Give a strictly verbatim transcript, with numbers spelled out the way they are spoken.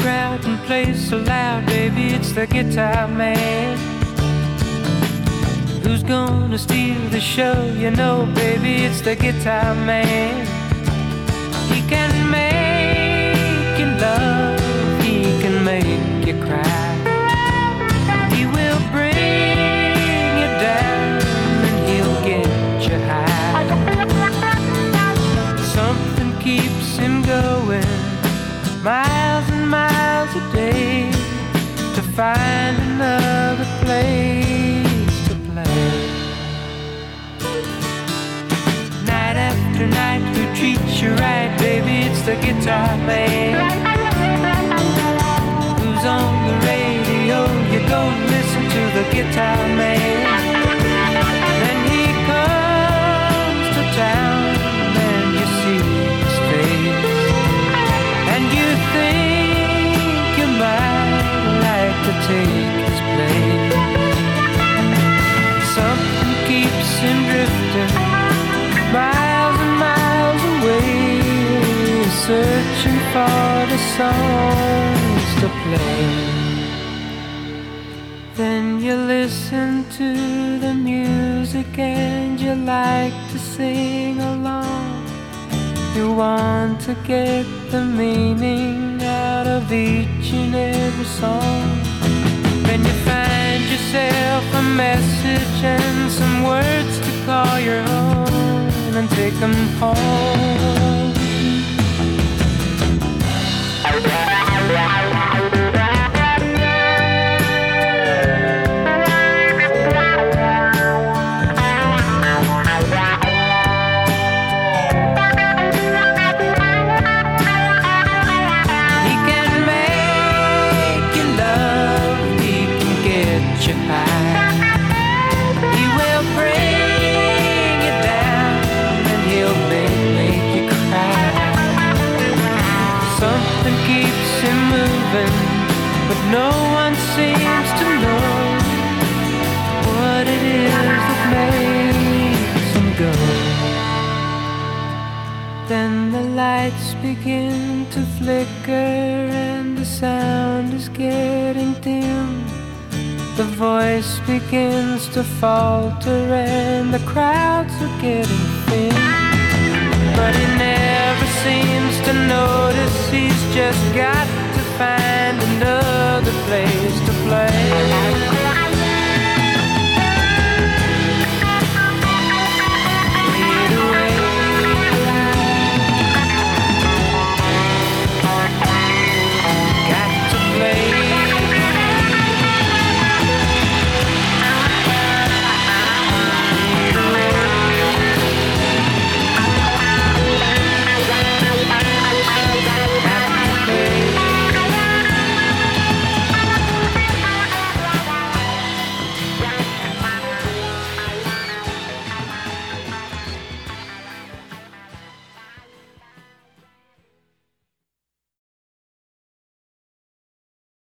crowd and plays so loud, baby, it's the guitar man. Who's gonna steal the show? You know, baby, it's the guitar man. He can make you love, he can make you cry. He will bring you down and he'll get you high. Something keeps him going miles and miles a day to find another place to play. Night after night, who treats you right, baby, it's the guitar man. Who's on the radio? You go listen to the guitar man. Then he comes to town and you see his face, and you think you might like to take his place. Something keeps him drifting miles and miles away, searching for the songs to play. Then you listen to the music and you like to sing along. You want to get the meaning out of each and every song. Then you find yourself a message and some words to call your own and take them home. But no one seems to know what it is that makes them go. Then the lights begin to flicker and the sound is getting dim. The voice begins to falter and the crowds are getting thin. But he never seems to notice, he's just got to find